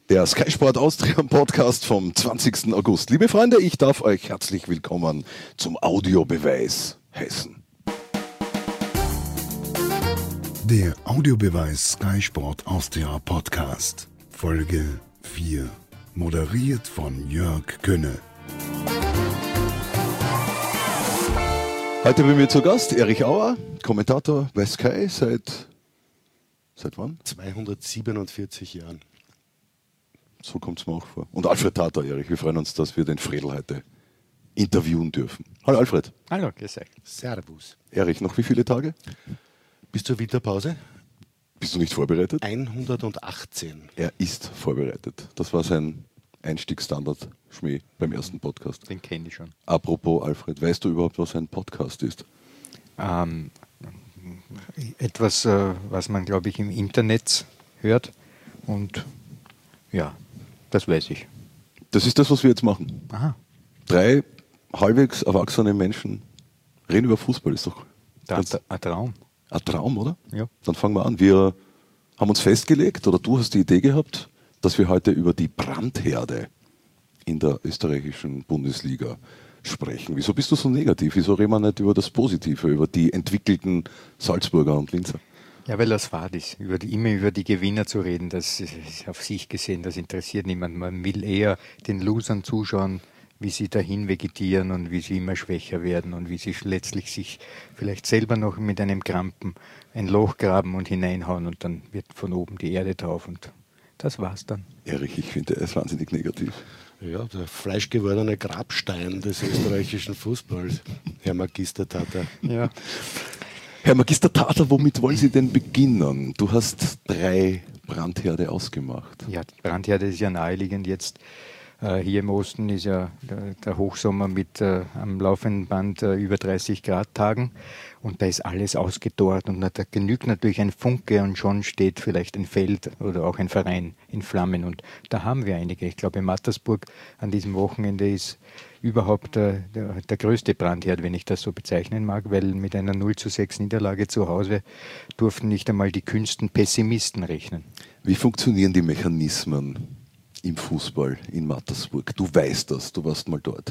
Der Sky Sport Austria Podcast vom 20. August. Liebe Freunde, ich darf euch herzlich willkommen zum Audiobeweis Hessen. Der Audiobeweis Sky Sport Austria Podcast, Folge 4, moderiert von Jörg Könne. Heute bei mir zu Gast Erich Auer, Kommentator bei Sky seit wann? 247 Jahren. So kommt es mir auch vor. Und Alfred Tatar, Erich, wir freuen uns, dass wir den Fredl heute interviewen dürfen. Hallo Alfred. Hallo, grüß euch. Servus. Erich, noch wie viele Tage? Bis zur Winterpause? Bist du nicht vorbereitet? 118. Er ist vorbereitet. Das war sein Einstiegsstandard Schmäh beim ersten Podcast. Den kenne ich schon. Apropos Alfred, weißt du überhaupt, was ein Podcast ist? Etwas, was man, glaube ich, im Internet hört. Und ja, das weiß ich. Das ist das, was wir jetzt machen. Aha. 3 halbwegs erwachsene Menschen reden über Fußball. Ist doch Ein Traum. ein Traum, oder? Ja. Dann fangen wir an. Wir haben uns festgelegt, oder du hast die Idee gehabt, dass wir heute über die Brandherde in der österreichischen Bundesliga sprechen. Wieso bist du so negativ? Wieso reden wir nicht über das Positive, über die entwickelten Salzburger und Linzer? Ja, weil das fad ist, immer über die Gewinner zu reden, das ist auf sich gesehen, das interessiert niemanden. Man will eher den Losern zuschauen, wie sie dahin vegetieren und wie sie immer schwächer werden und wie sie letztlich sich vielleicht selber noch mit einem Krampen ein Loch graben und hineinhauen und dann wird von oben die Erde drauf und das war's dann. Erich, ich finde, er ist wahnsinnig negativ. Ja, der fleischgewordene Grabstein des österreichischen Fußballs, Herr Magister Tatar. Ja. Herr Magister Tatar, womit wollen Sie denn beginnen? Du hast 3 Brandherde ausgemacht. Ja, die Brandherde ist ja naheliegend jetzt. Hier im Osten ist ja der Hochsommer mit am laufenden Band über 30 Grad Tagen und da ist alles ausgedorrt und da genügt natürlich ein Funke und schon steht vielleicht ein Feld oder auch ein Verein in Flammen und da haben wir einige. Ich glaube, Mattersburg an diesem Wochenende ist überhaupt der größte Brandherd, wenn ich das so bezeichnen mag, weil mit einer 0:6 Niederlage zu Hause durften nicht einmal die kühnsten Pessimisten rechnen. Wie funktionieren die Mechanismen im Fußball in Mattersburg? Du weißt das, du warst mal dort.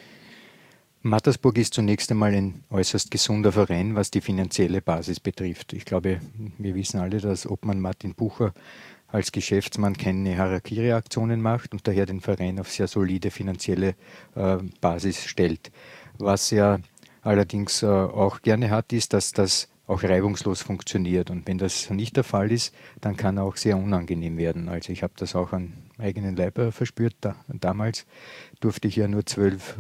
Mattersburg ist zunächst einmal ein äußerst gesunder Verein, was die finanzielle Basis betrifft. Ich glaube, wir wissen alle, dass Obmann Martin Bucher als Geschäftsmann keine Harakiri-Aktionen macht und daher den Verein auf sehr solide finanzielle Basis stellt. Was er allerdings auch gerne hat, ist, dass das auch reibungslos funktioniert. Und wenn das nicht der Fall ist, dann kann er auch sehr unangenehm werden. Also ich habe das auch an eigenen Leib verspürt. Damals durfte ich ja nur 12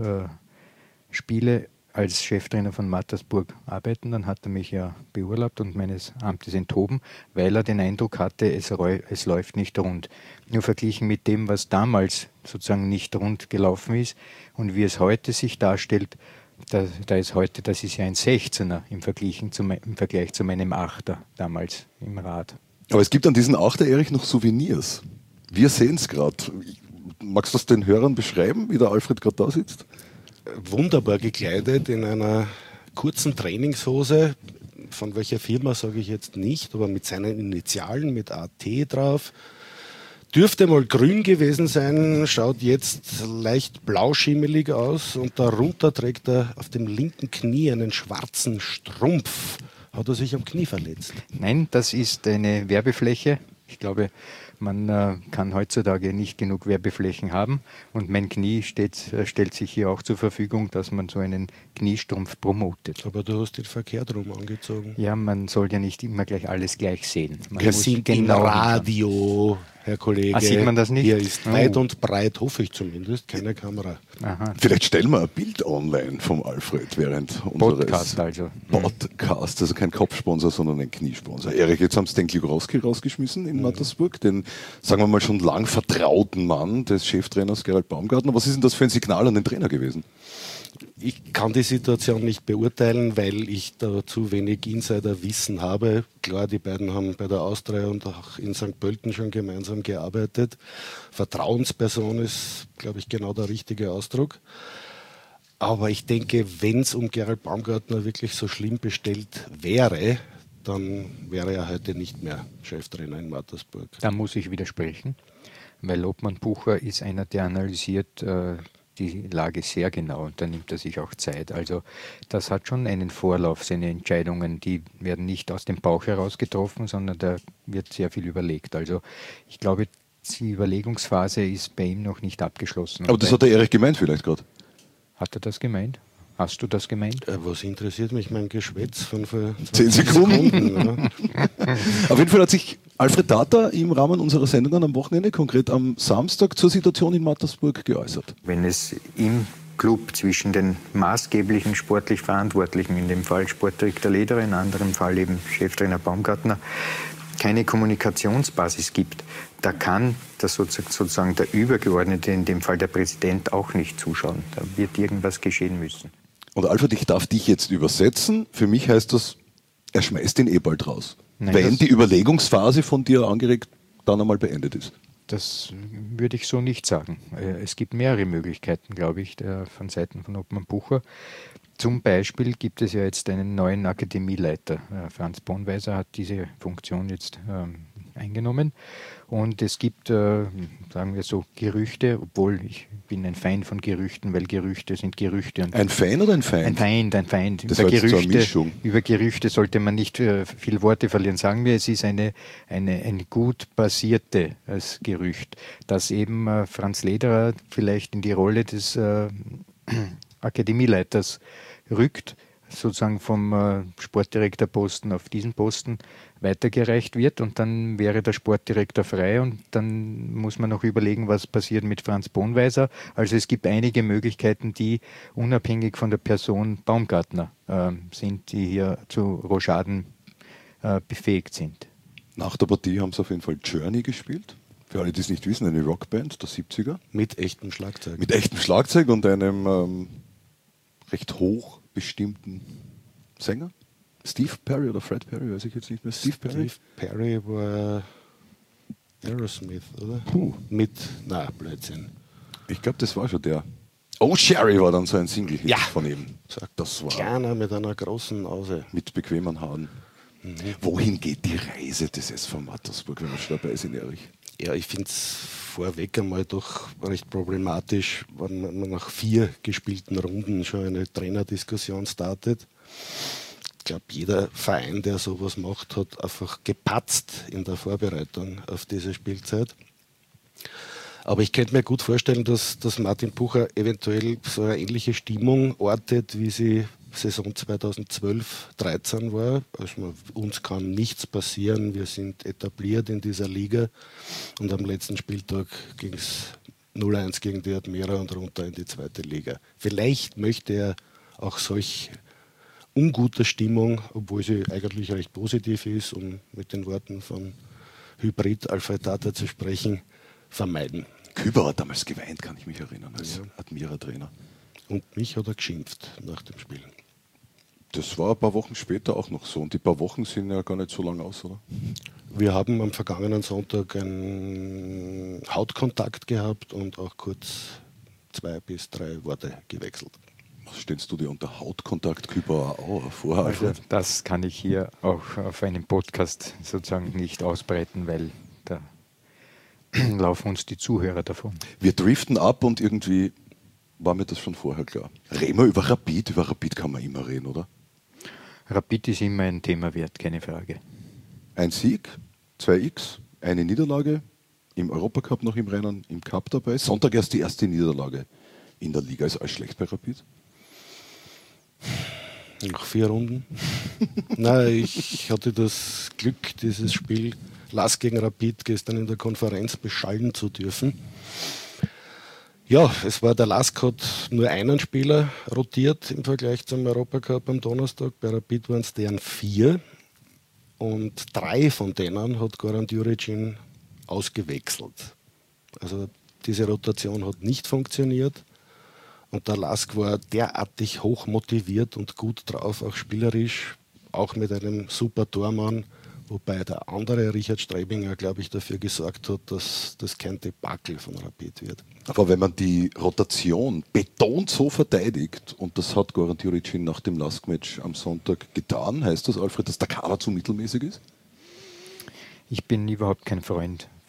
Spiele als Cheftrainer von Mattersburg arbeiten. Dann hat er mich ja beurlaubt und meines Amtes enthoben, weil er den Eindruck hatte, es läuft nicht rund. Nur verglichen mit dem, was damals sozusagen nicht rund gelaufen ist und wie es heute sich darstellt, da ist heute, das ist ja ein 16er im Vergleich zu meinem 8er damals im Rat. Aber es gibt an diesen 8er, Erich, noch Souvenirs. Wir sehen es gerade. Magst du das den Hörern beschreiben, wie der Alfred gerade da sitzt? Wunderbar gekleidet in einer kurzen Trainingshose, von welcher Firma sage ich jetzt nicht, aber mit seinen Initialen, mit AT drauf. Dürfte mal grün gewesen sein, schaut jetzt leicht blauschimmelig aus und darunter trägt er auf dem linken Knie einen schwarzen Strumpf. Hat er sich am Knie verletzt? Nein, das ist eine Werbefläche. Ich glaube, man kann heutzutage nicht genug Werbeflächen haben und mein Knie stellt sich hier auch zur Verfügung, dass man so einen Kniestrumpf promotet. Aber du hast den verkehrt rum angezogen. Ja, man soll ja nicht immer gleich alles gleich sehen. Wir sind im Radio, Herr Kollege. Sieht man das nicht? Hier ist weit und breit, hoffe ich zumindest, keine Kamera. Aha. Vielleicht stellen wir ein Bild online vom Alfred während unseres Podcast also. Podcast, also kein Kopfsponsor, sondern ein Kniesponsor. Erich, jetzt haben sie den Glugowski rausgeschmissen in Mattersburg, den, sagen wir mal, schon lang vertrauten Mann des Cheftrainers Gerald Baumgartner. Was ist denn das für ein Signal an den Trainer gewesen? Ich kann die Situation nicht beurteilen, weil ich da zu wenig Insiderwissen habe. Klar, die beiden haben bei der Austria und auch in St. Pölten schon gemeinsam gearbeitet. Vertrauensperson ist, glaube ich, genau der richtige Ausdruck. Aber ich denke, wenn es um Gerald Baumgartner wirklich so schlimm bestellt wäre, dann wäre er heute nicht mehr Cheftrainer in Mattersburg. Da muss ich widersprechen. weil Obmann Bucher ist einer, der analysiert die Lage sehr genau und da nimmt er sich auch Zeit. Also das hat schon einen Vorlauf, seine Entscheidungen, die werden nicht aus dem Bauch heraus getroffen, sondern da wird sehr viel überlegt. Also ich glaube, die Überlegungsphase ist bei ihm noch nicht abgeschlossen. Aber das hat der Erich gemeint vielleicht gerade. Hat er das gemeint? Hast du das gemeint? Was interessiert mich mein Geschwätz von vor 10 Sekunden? Ja. Auf jeden Fall hat sich Alfred Tata im Rahmen unserer Sendungen am Wochenende, konkret am Samstag, zur Situation in Mattersburg geäußert. Wenn es im Club zwischen den maßgeblichen sportlich Verantwortlichen, in dem Fall Sportdirektor Lederer, in anderem Fall eben Cheftrainer Baumgartner, keine Kommunikationsbasis gibt, da kann das sozusagen der Übergeordnete, in dem Fall der Präsident, auch nicht zuschauen. Da wird irgendwas geschehen müssen. Und Alfred, ich darf dich jetzt übersetzen. Für mich heißt das, er schmeißt den bald raus. Nein, wenn die Überlegungsphase von dir angeregt dann einmal beendet ist. Das würde ich so nicht sagen. Es gibt mehrere Möglichkeiten, glaube ich, von Seiten von Obmann Bucher. Zum Beispiel gibt es ja jetzt einen neuen Akademieleiter. Franz Bonweiser hat diese Funktion jetzt eingenommen. Und es gibt, sagen wir so, Gerüchte, obwohl ich bin ein Feind von Gerüchten, weil Gerüchte sind Gerüchte. Und ein Fan oder ein Feind? Ein Feind. Das war jetzt so eine Mischung. Über Gerüchte sollte man nicht viel Worte verlieren. Sagen wir, es ist eine gut basiertes Gerücht, dass eben Franz Lederer vielleicht in die Rolle des Akademieleiters rückt, sozusagen vom Sportdirektorposten auf diesen Posten weitergereicht wird und dann wäre der Sportdirektor frei und dann muss man noch überlegen, was passiert mit Franz Bonweiser. Also es gibt einige Möglichkeiten, die unabhängig von der Person Baumgartner sind, die hier zu Rochaden befähigt sind. Nach der Partie haben sie auf jeden Fall Journey gespielt. Für alle, die es nicht wissen, eine Rockband der 70er. Mit echtem Schlagzeug. Mit echtem Schlagzeug und einem recht hoch bestimmten Sänger. Steve Perry oder Fred Perry, weiß ich jetzt nicht mehr. Steve Perry war Aerosmith, oder? Blödsinn. Ich glaube, das war schon der. Oh, Sherry war dann so ein Single-Hit Ja. von ihm. Das war Kleiner mit einer großen Nase. mit bequemen Haaren. Wohin geht die Reise des SV Mattersburg, wenn wir schon dabei sind, Erich? Ja, ich finde es vorweg einmal doch recht problematisch, wenn man nach 4 gespielten Runden schon eine Trainerdiskussion startet. Ich glaube, jeder Verein, der sowas macht, hat einfach gepatzt in der Vorbereitung auf diese Spielzeit. Aber ich könnte mir gut vorstellen, dass Martin Bucher eventuell so eine ähnliche Stimmung ortet, wie sie Saison 2012/13 war. Also uns kann nichts passieren, wir sind etabliert in dieser Liga und am letzten Spieltag ging es 0-1 gegen die Admira und runter in die 2. Liga. Vielleicht möchte er auch solch unguter Stimmung, obwohl sie eigentlich recht positiv ist, um mit den Worten von Hybrid Alfred Tata zu sprechen, vermeiden. Küber hat damals geweint, kann ich mich erinnern, als Admira-Trainer. Und mich hat er geschimpft nach dem Spiel. Das war ein paar Wochen später auch noch so. Und die paar Wochen sind ja gar nicht so lang aus, oder? Wir haben am vergangenen Sonntag einen Hautkontakt gehabt und auch kurz 2 bis 3 Worte gewechselt. Was stellst du dir unter Hautkontakt Küber vor, Alfred? Also das kann ich hier auch auf einem Podcast sozusagen nicht ausbreiten, weil da laufen uns die Zuhörer davon. Wir driften ab und irgendwie war mir das schon vorher klar. Reden wir über Rapid? Über Rapid kann man immer reden, oder? Rapid ist immer ein Thema wert, keine Frage. Ein Sieg, 2x, eine Niederlage, im Europacup noch im Rennen, im Cup dabei. Sonntag erst die erste Niederlage in der Liga. Ist alles schlecht bei Rapid? Nach 4 Runden? Nein, ich hatte das Glück, dieses Spiel Lask gegen Rapid gestern in der Konferenz beschallen zu dürfen. Ja, es war der Lask hat nur einen Spieler rotiert im Vergleich zum Europacup am Donnerstag. Bei Rapid waren es deren 4 und 3 von denen hat Goran Djuricin ausgewechselt. Also diese Rotation hat nicht funktioniert und der Lask war derartig hoch motiviert und gut drauf, auch spielerisch, auch mit einem super Tormann. Wobei der andere Richard Strebinger, glaube ich, dafür gesorgt hat, dass das kein Debakel von Rapid wird. Aber wenn man die Rotation betont so verteidigt, und das hat Goran Djuricin nach dem Lask-Match am Sonntag getan, heißt das, Alfred, dass der Kader zu mittelmäßig ist? Ich bin überhaupt kein Freund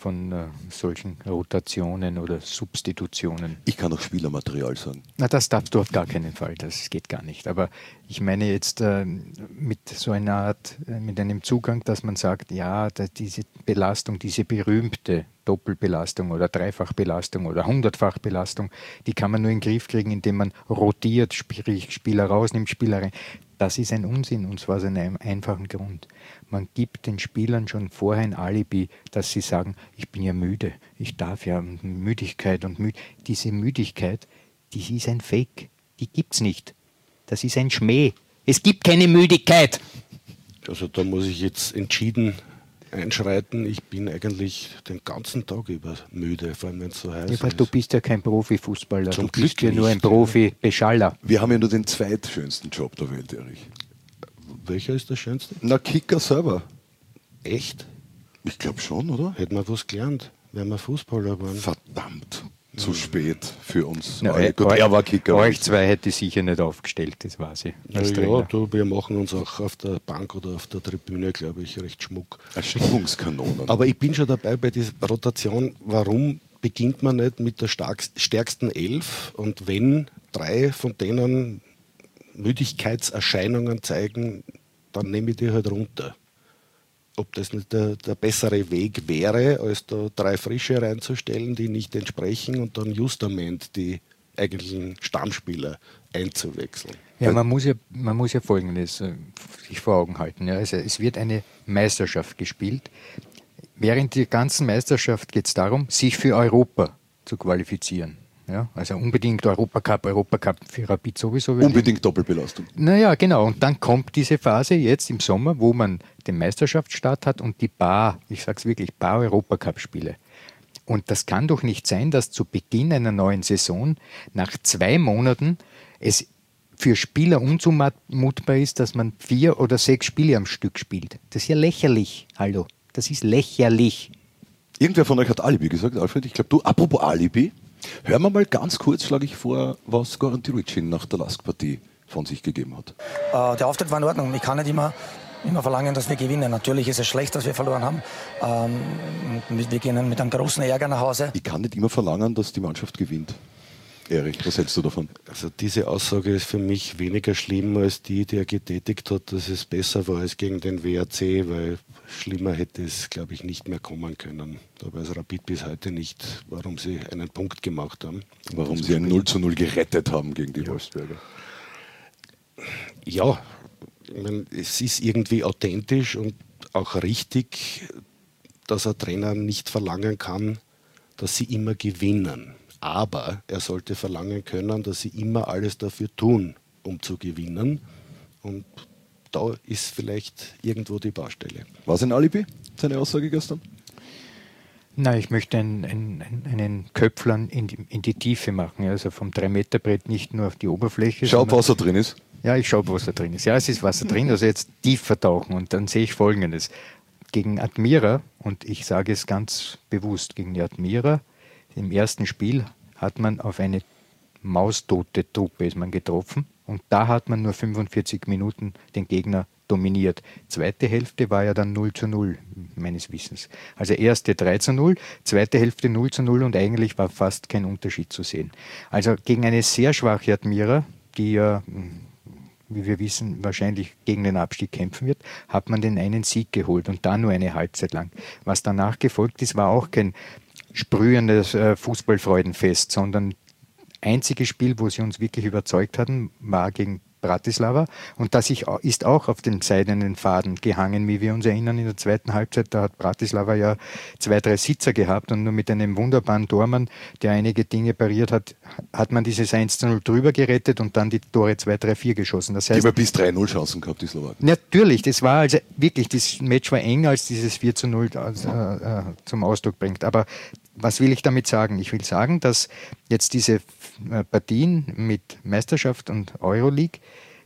solchen Rotationen oder Substitutionen. Ich kann auch Spielermaterial sagen. Na, das darfst du auf gar keinen Fall, das geht gar nicht. Aber ich meine jetzt mit so einer Art, mit einem Zugang, dass man sagt, ja, diese Belastung, diese berühmte Doppelbelastung oder Dreifachbelastung oder 100-fach-Belastung, die kann man nur in den Griff kriegen, indem man rotiert, sprich Spieler rausnimmt, Spieler rein. Das ist ein Unsinn, und zwar aus einem einfachen Grund. Man gibt den Spielern schon vorher ein Alibi, dass sie sagen, ich bin ja müde, ich darf ja, Müdigkeit und diese Müdigkeit, die ist ein Fake, die gibt's nicht. Das ist ein Schmäh. Es gibt keine Müdigkeit. Also da muss ich jetzt entschieden einschreiten. Ich bin eigentlich den ganzen Tag über müde, vor allem wenn es so heiß Ja, aber ist. du bist ja kein Profifußballer, Zum du bist Glück ja nur ein nicht. Profi-Beschaller. Wir haben ja nur den zweitschönsten Job der Welt, Erich. Welcher ist der schönste? Na, Kicker selber. Echt? Ich glaube schon, oder? Hätten wir was gelernt, wenn wir Fußballer waren. Verdammt, zu spät für uns. Na, alle. Gut, er war Kicker. Euch zwei hätte ich sicher nicht aufgestellt, das war sie. Ja, wir machen uns auch auf der Bank oder auf der Tribüne, glaube ich, recht schmuck. Stimmungskanonen. Aber ich bin schon dabei bei dieser Rotation. Warum beginnt man nicht mit der stärksten 11 und wenn 3 von denen Müdigkeitserscheinungen zeigen, dann nehme ich die halt runter. Ob das nicht der bessere Weg wäre, als da 3 Frische reinzustellen, die nicht entsprechen und dann justament die eigentlichen Stammspieler einzuwechseln. Ja, man muss ja Folgendes sich vor Augen halten. Ja. Also es wird eine Meisterschaft gespielt. Während der ganzen Meisterschaft geht es darum, sich für Europa zu qualifizieren. Ja, also unbedingt Europacup für Rapid sowieso. Unbedingt Doppelbelastung. Naja, genau. Und dann kommt diese Phase jetzt im Sommer, wo man den Meisterschaftsstart hat und die ich sag's wirklich, Europacup-Spiele. Und das kann doch nicht sein, dass zu Beginn einer neuen Saison nach 2 Monaten es für Spieler unzumutbar ist, dass man 4 oder 6 Spiele am Stück spielt. Das ist ja lächerlich. Hallo, das ist lächerlich. Irgendwer von euch hat Alibi gesagt, Alfred. Ich glaube, du, apropos Alibi, hören wir mal ganz kurz, schlage ich vor, was Goran Djuricin nach der Lask-Partie von sich gegeben hat. Der Auftritt war in Ordnung. Ich kann nicht immer verlangen, dass wir gewinnen. Natürlich ist es schlecht, dass wir verloren haben. Wir gehen mit einem großen Ärger nach Hause. Ich kann nicht immer verlangen, dass die Mannschaft gewinnt. Erich, was hältst du davon? Also diese Aussage ist für mich weniger schlimm als die er getätigt hat, dass es besser war als gegen den WRC, weil schlimmer hätte es, glaube ich, nicht mehr kommen können. Da weiß Rapid bis heute nicht, warum sie einen Punkt gemacht haben. Warum sie ein 0:0 gerettet haben gegen die Wolfsberger. Ja, ich meine, es ist irgendwie authentisch und auch richtig, dass ein Trainer nicht verlangen kann, dass sie immer gewinnen. Aber er sollte verlangen können, dass sie immer alles dafür tun, um zu gewinnen. Und da ist vielleicht irgendwo die Baustelle. War es ein Alibi, seine Aussage gestern? Nein, ich möchte einen Köpflern in die Tiefe machen. Also vom 3-Meter-Brett nicht nur auf die Oberfläche. Schau, ob Wasser drin ist. Ja, ich schaue, was da drin ist. Ja, es ist Wasser drin, also jetzt tiefer tauchen. Und dann sehe ich Folgendes. Gegen Admira, und ich sage es ganz bewusst, gegen die Admira, im ersten Spiel hat man auf eine maustote Truppe ist man getroffen und da hat man nur 45 Minuten den Gegner dominiert. Zweite Hälfte war ja dann 0:0, meines Wissens. Also erste 3:0, zweite Hälfte 0:0 und eigentlich war fast kein Unterschied zu sehen. Also gegen eine sehr schwache Admira, die ja, wie wir wissen, wahrscheinlich gegen den Abstieg kämpfen wird, hat man den einen Sieg geholt und da nur eine Halbzeit lang. Was danach gefolgt ist, war auch kein sprühendes Fußballfreudenfest, sondern einzige Spiel, wo sie uns wirklich überzeugt hatten, war gegen Bratislava und das ist auch auf den seidenen Faden gehangen, wie wir uns erinnern in der zweiten Halbzeit. Da hat Bratislava ja 2, 3 Sitzer gehabt und nur mit einem wunderbaren Tormann, der einige Dinge pariert hat, hat man dieses 1:0 drüber gerettet und dann die Tore 2, 3, 4 geschossen. Das heißt, die haben bis 3:0 Chancen gehabt, die Slowaken. Natürlich, das war also wirklich, das Match war enger, als dieses 4:0 zum Ausdruck bringt. Aber was will ich damit sagen? Ich will sagen, dass jetzt diese Partien mit Meisterschaft und Euroleague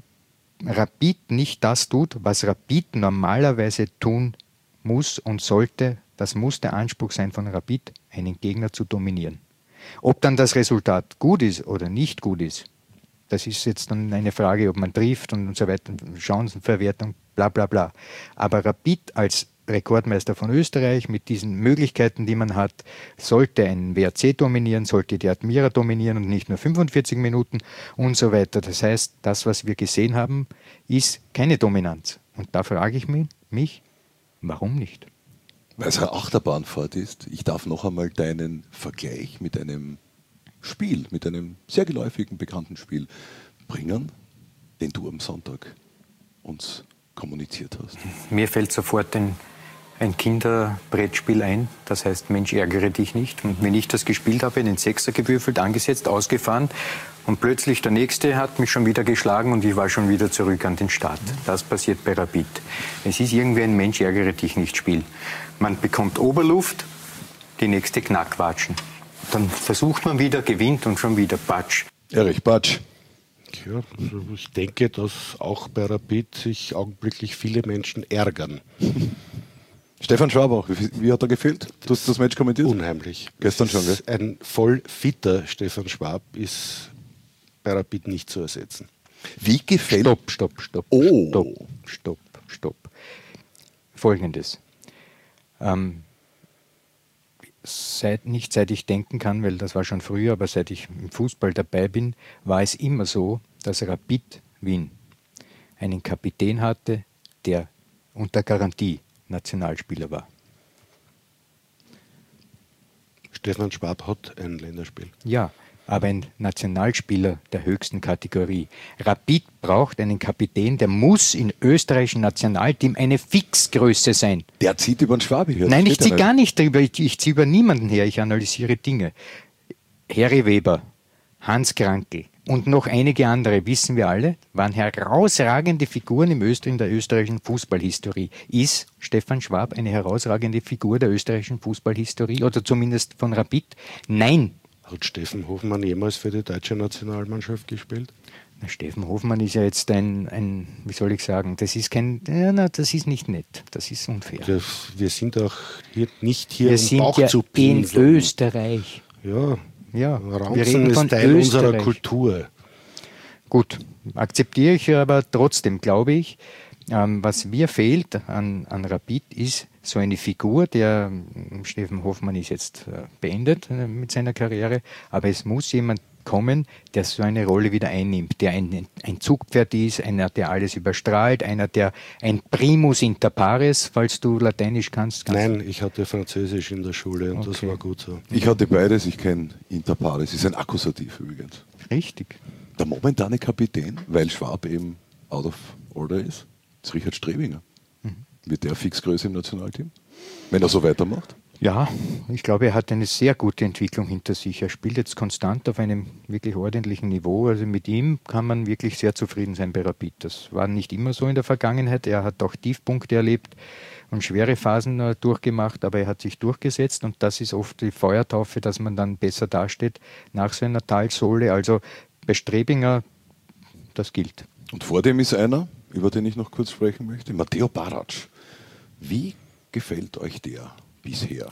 Rapid nicht das tut, was Rapid normalerweise tun muss und sollte. Das muss der Anspruch sein von Rapid, einen Gegner zu dominieren. Ob dann das Resultat gut ist oder nicht gut ist, das ist jetzt dann eine Frage, ob man trifft und so weiter, Chancenverwertung, bla bla bla. Aber Rapid als Rekordmeister von Österreich mit diesen Möglichkeiten, die man hat, sollte ein WRC dominieren, sollte die Admira dominieren und nicht nur 45 Minuten und so weiter. Das heißt, das, was wir gesehen haben, ist keine Dominanz. Und da frage ich mich, warum nicht? Weil es eine Achterbahnfahrt ist. Ich darf noch einmal deinen Vergleich mit einem Spiel, mit einem sehr geläufigen, bekannten Spiel bringen, den du am Sonntag uns kommuniziert hast. Mir fällt sofort ein Kinderbrettspiel ein, das heißt Mensch, ärgere dich nicht. Und wenn ich das gespielt habe, den Sechser gewürfelt, angesetzt, ausgefahren und plötzlich der Nächste hat mich schon wieder geschlagen und ich war schon wieder zurück an den Start. Das passiert bei Rapid. Es ist irgendwie ein Mensch, ärgere dich nicht Spiel. Man bekommt Oberluft, die nächste Knackwatschen. Dann versucht man wieder, gewinnt und schon wieder Patsch. Erich Patsch. Ja, also ich denke, dass auch bei Rapid sich augenblicklich viele Menschen ärgern. Stefan Schwab, wie hat er gefehlt? Du hast das Match kommentiert? Unheimlich. Gestern schon, gell? Ein voll fitter Stefan Schwab ist bei Rapid nicht zu ersetzen. Wie gefällt... Stopp. Oh. Stopp. Folgendes. Nicht seit ich denken kann, weil das war schon früher, aber seit ich im Fußball dabei bin, war es immer so, dass Rapid Wien einen Kapitän hatte, der unter Garantie Nationalspieler war. Stefan Schwab hat ein Länderspiel. Ja, aber ein Nationalspieler der höchsten Kategorie. Rapid braucht einen Kapitän, der muss im österreichischen Nationalteam eine Fixgröße sein. Der zieht über den Schwabi her. Nein, ich ziehe gar nicht drüber. Ich ziehe über niemanden her. Ich analysiere Dinge. Harry Weber, Hans Krankl und noch einige andere, wissen wir alle, waren herausragende Figuren in der österreichischen Fußballhistorie. Ist Stefan Schwab eine herausragende Figur der österreichischen Fußballhistorie oder zumindest von Rapid? Nein. Hat Steffen Hofmann jemals für die deutsche Nationalmannschaft gespielt? Na, Steffen Hofmann ist ja jetzt wie soll ich sagen, das ist das ist nicht nett, das ist unfair. Wir sind auch nicht hier, wir sind Bauch ja zu in pinseln. Österreich. Ja, wir Ranzen reden von ist Teil unserer Österreich. Kultur. Gut, akzeptiere ich aber trotzdem, glaube ich, was mir fehlt an Rapid ist so eine Figur, Steffen Hofmann ist jetzt beendet mit seiner Karriere, aber es muss jemand kommen, der so eine Rolle wieder einnimmt, der ein Zugpferd ist, einer, der alles überstrahlt, einer, der ein Primus inter pares, falls du Lateinisch kannst. Nein, ich hatte Französisch in der Schule und das Okay. war gut so. Ich hatte beides, ich kenne inter pares, ist ein Akkusativ übrigens. Richtig. Der momentane Kapitän, weil Schwab eben out of order ist Richard Strebinger. Wird der Fixgröße im Nationalteam? Wenn er so weitermacht? Ja, ich glaube, er hat eine sehr gute Entwicklung hinter sich. Er spielt jetzt konstant auf einem wirklich ordentlichen Niveau. Also mit ihm kann man wirklich sehr zufrieden sein bei Rapid. Das war nicht immer so in der Vergangenheit. Er hat auch Tiefpunkte erlebt und schwere Phasen durchgemacht, aber er hat sich durchgesetzt und das ist oft die Feuertaufe, dass man dann besser dasteht nach so einer Talsohle. Also bei Strebinger, das gilt. Und vor dem ist einer, über den ich noch kurz sprechen möchte, Matteo Barac. Wie gefällt euch der bisher?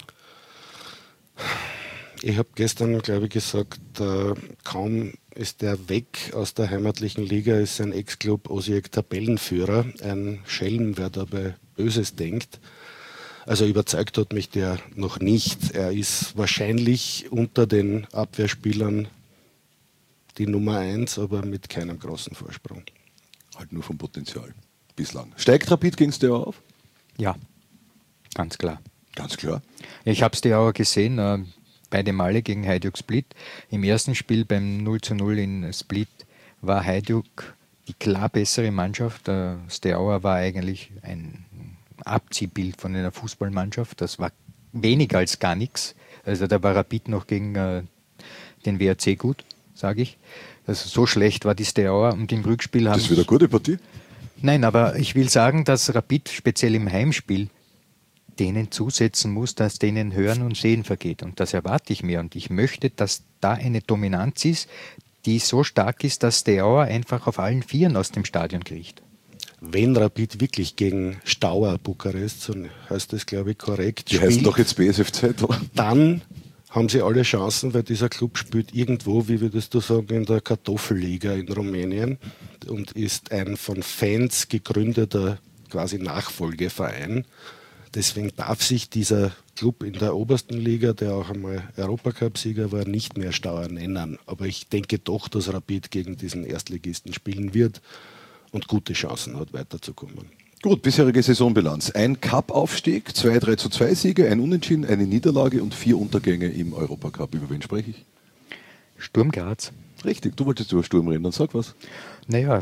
Ich habe gestern, glaube ich, gesagt, kaum ist der weg aus der heimatlichen Liga, ist sein Ex-Club Osijek Tabellenführer. Ein Schelm, wer dabei Böses denkt. Also überzeugt hat mich der noch nicht. Er ist wahrscheinlich unter den Abwehrspielern die Nummer 1, aber mit keinem großen Vorsprung. Halt nur vom Potenzial. Bislang. Steigt Rapid gegen Steaua auf? Ja, ganz klar. Ganz klar. Ich habe Steaua gesehen, beide Male gegen Hajduk Split. Im ersten Spiel beim 0:0 in Split war Hajduk die klar bessere Mannschaft. Steaua war eigentlich ein Abziehbild von einer Fußballmannschaft. Das war weniger als gar nichts. Also da war Rapid noch gegen den WRC gut, sage ich. Also so schlecht war die Steaua und im Rückspiel haben... Das wird eine gute Partie. Nein, aber ich will sagen, dass Rapid speziell im Heimspiel denen zusetzen muss, dass denen Hören und Sehen vergeht. Und das erwarte ich mir. Und ich möchte, dass da eine Dominanz ist, die so stark ist, dass Steaua einfach auf allen Vieren aus dem Stadion kriecht. Wenn Rapid wirklich gegen Steaua Bukarest, so heißt das, glaube ich, korrekt, Die heißen doch jetzt BSFZ, oder? dann haben sie alle Chancen, weil dieser Club spielt irgendwo, wie würdest du sagen, in der Kartoffelliga in Rumänien und ist ein von Fans gegründeter quasi Nachfolgeverein. deswegen darf sich dieser Club in der obersten Liga, der auch einmal Europacup-Sieger war, nicht mehr Stauer nennen. Aber ich denke doch, dass Rapid gegen diesen Erstligisten spielen wird und gute Chancen hat, weiterzukommen. Gut, bisherige Saisonbilanz. Ein Cup-Aufstieg, 2 3:2 Siege, ein Unentschieden, eine Niederlage und 4 Untergänge im Europacup. Über wen spreche ich? Sturm Graz. Richtig, du wolltest über Sturm reden, dann sag was. Naja,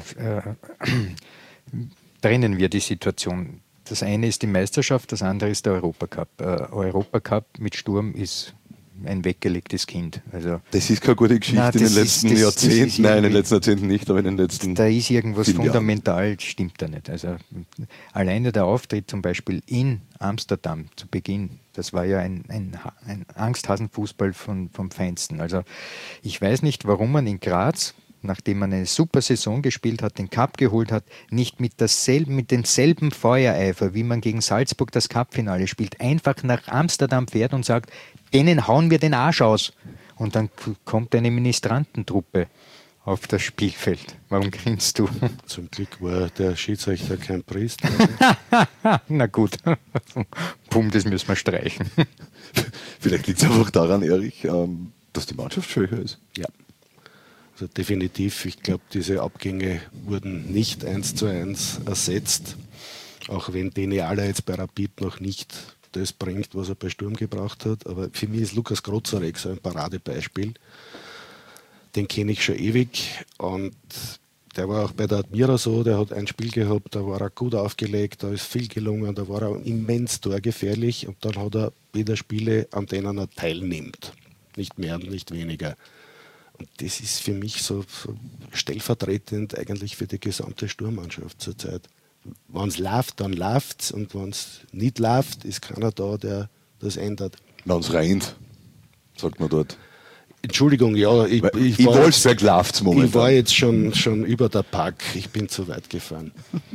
trennen wir die Situation. Das eine ist die Meisterschaft, das andere ist der Europacup. Europacup mit Sturm ist ein weggelegtes Kind. Also, Das ist keine gute Geschichte in den letzten Jahrzehnten. Nein, in den letzten Jahrzehnten nicht, aber in den letzten. Da ist irgendwas vielen fundamental, stimmt da nicht. Also alleine der Auftritt zum Beispiel in Amsterdam zu Beginn, das war ja ein Angsthasenfußball vom Feinsten. Also ich weiß nicht, warum man in Graz, nachdem man eine super Saison gespielt hat, den Cup geholt hat, nicht mit demselben Feuereifer, wie man gegen Salzburg das Cup-Finale spielt, einfach nach Amsterdam fährt und sagt, denen hauen wir den Arsch aus. Und dann kommt eine Ministrantentruppe auf das Spielfeld. Warum grinst du? Zum Glück war der Schiedsrichter kein Priester. Na gut, Pum, das müssen wir streichen. Vielleicht liegt es einfach daran, Erich, dass die Mannschaft schwächer ist. Ja. Also definitiv, ich glaube, diese Abgänge wurden nicht 1:1 ersetzt, auch wenn Deni Aller jetzt bei Rapid noch nicht das bringt, was er bei Sturm gebracht hat. Aber für mich ist Lukas Grozarek so ein Paradebeispiel. Den kenne ich schon ewig und der war auch bei der Admira so, der hat ein Spiel gehabt, da war er gut aufgelegt, da ist viel gelungen, da war er immens torgefährlich und dann hat er wieder Spiele, an denen er teilnimmt. Nicht mehr und nicht weniger. Und das ist für mich so stellvertretend eigentlich für die gesamte Sturmmannschaft zurzeit. Wenn es läuft, dann läuft es und wenn es nicht läuft, ist keiner da, der das ändert. Wenn es reint, sagt man dort. Entschuldigung, ja, In Wolfsberg läuft es momentan. Ich war jetzt schon über der Pack, ich bin zu weit gefahren.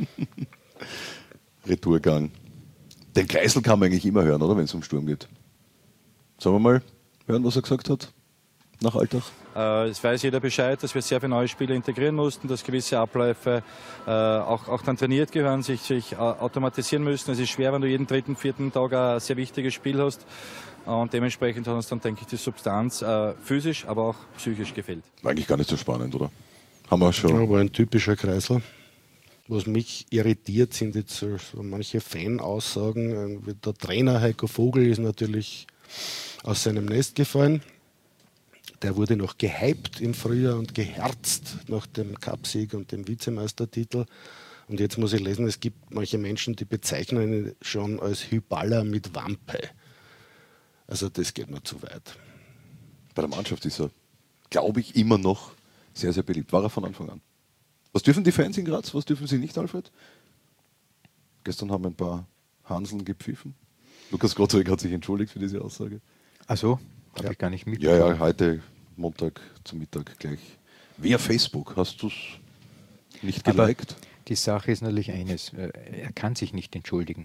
Retourgang. Den Kreisel kann man eigentlich immer hören, oder, wenn es um Sturm geht. Sollen wir mal hören, was er gesagt hat nach Alltag? Es weiß jeder Bescheid, dass wir sehr viele neue Spieler integrieren mussten, dass gewisse Abläufe auch dann trainiert gehören, sich automatisieren müssen. Es ist schwer, wenn du jeden dritten, vierten Tag ein sehr wichtiges Spiel hast. Und dementsprechend hat uns dann, denke ich, die Substanz physisch, aber auch psychisch gefehlt. War eigentlich gar nicht so spannend, oder? Haben wir schon. Ja, war ein typischer Kreisel. Was mich irritiert, sind jetzt so manche Fan-Aussagen. Der Trainer Heiko Vogel ist natürlich aus seinem Nest gefallen. Der wurde noch gehypt im Frühjahr und geherzt nach dem Cupsieg und dem Vizemeistertitel. Und jetzt muss ich lesen, es gibt manche Menschen, die bezeichnen ihn schon als Hyballa mit Wampe. Also das geht mir zu weit. Bei der Mannschaft ist er, glaube ich, immer noch sehr, sehr beliebt. War er von Anfang an. Was dürfen die Fans in Graz, was dürfen sie nicht, Alfred? Gestern haben ein paar Hanseln gepfiffen. Lukas Grozarek hat sich entschuldigt für diese Aussage. Ach so, habe ich gar nicht mitbekommen. Ja, heute Montag zum Mittag gleich. Via Facebook hast du es nicht geliked? Aber die Sache ist natürlich eines, er kann sich nicht entschuldigen.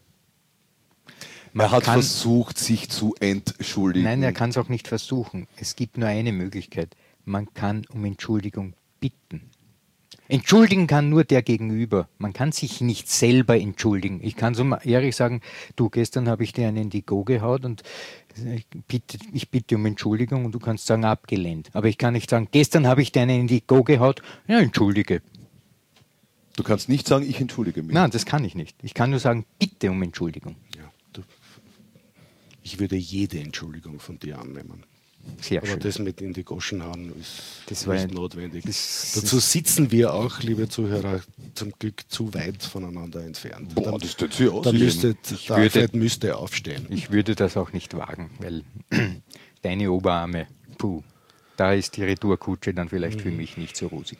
Er hat versucht, sich zu entschuldigen. Nein, er kann es auch nicht versuchen. Es gibt nur eine Möglichkeit. Man kann um Entschuldigung bitten. Entschuldigen kann nur der Gegenüber. Man kann sich nicht selber entschuldigen. Ich kann so ehrlich sagen, du, gestern habe ich dir einen in die Go gehaut und ich bitte um Entschuldigung und du kannst sagen, abgelehnt. Aber ich kann nicht sagen, gestern habe ich dir einen in die Go gehaut, ja, entschuldige. Du kannst nicht sagen, ich entschuldige mich. Nein, das kann ich nicht. Ich kann nur sagen, bitte um Entschuldigung. Ja, ich würde jede Entschuldigung von dir annehmen. Sehr Aber schön. das mit in die Goschen hauen ist war nicht notwendig. Dazu sitzen wir auch, liebe Zuhörer, zum Glück zu weit voneinander entfernt. Boah, das tut sich aus. Der Alfred müsste aufstehen. Ich würde das auch nicht wagen, weil deine Oberarme, puh, da ist die Retourkutsche dann vielleicht für mich nicht so rosig.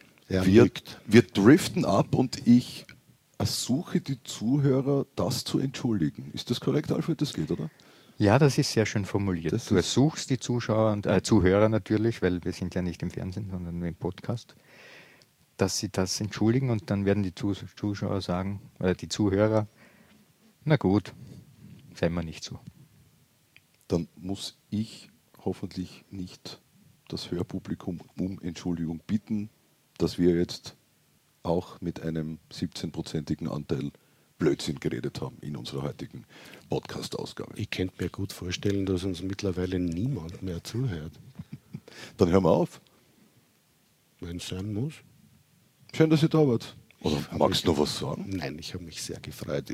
Wir driften ab und ich ersuche die Zuhörer, das zu entschuldigen. Ist das korrekt, Alfred? Das geht, oder? Ja, das ist sehr schön formuliert. Du ersuchst die Zuschauer und Zuhörer natürlich, weil wir sind ja nicht im Fernsehen, sondern nur im Podcast, dass sie das entschuldigen und dann werden die Zuschauer sagen, oder die Zuhörer, na gut, sei mal nicht so. Dann muss ich hoffentlich nicht das Hörpublikum um Entschuldigung bitten, dass wir jetzt auch mit einem 17-prozentigen Anteil Blödsinn geredet haben in unserer heutigen Podcast-Ausgabe. Ich könnte mir gut vorstellen, dass uns mittlerweile niemand mehr zuhört. Dann hören wir auf. Wenn es sein muss. Schön, dass ihr da wart. Oder magst du noch was sagen? Nein, ich habe mich sehr gefreut.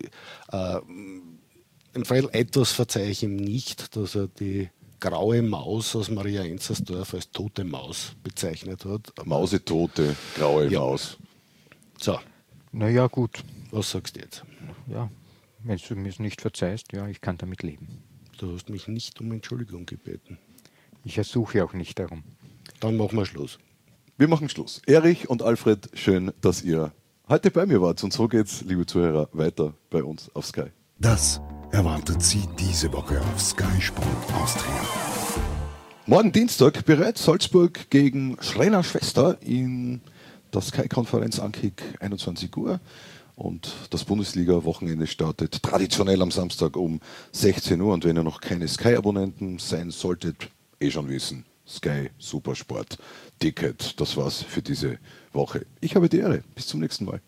Im Fall etwas verzeihe ich ihm nicht, dass er die graue Maus aus Maria Enzersdorf als tote Maus bezeichnet hat. Mausetote, graue Ja. Maus. So, Naja, gut. was sagst du jetzt? Ja, wenn du mir es nicht verzeihst, ja, ich kann damit leben. Du hast mich nicht um Entschuldigung gebeten. Ich ersuche auch nicht darum. Dann machen wir Schluss. Wir machen Schluss. Erich und Alfred, schön, dass ihr heute bei mir wart. Und so geht's, liebe Zuhörer, weiter bei uns auf Sky. Das erwartet Sie diese Woche auf Sky Sport Austria. Morgen Dienstag bereits Salzburg gegen Schreiner Schwester in der Sky-Konferenz Ankick 21 Uhr. Und das Bundesliga-Wochenende startet traditionell am Samstag um 16 Uhr. Und wenn ihr noch keine Sky-Abonnenten sein solltet, schon wissen, Sky Supersport Ticket. Das war's für diese Woche. Ich habe die Ehre. Bis zum nächsten Mal.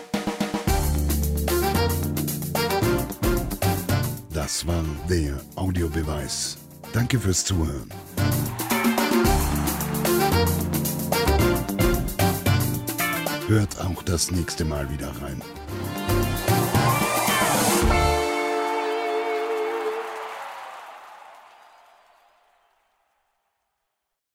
Das war der Audiobeweis. Danke fürs Zuhören. Hört auch das nächste Mal wieder rein.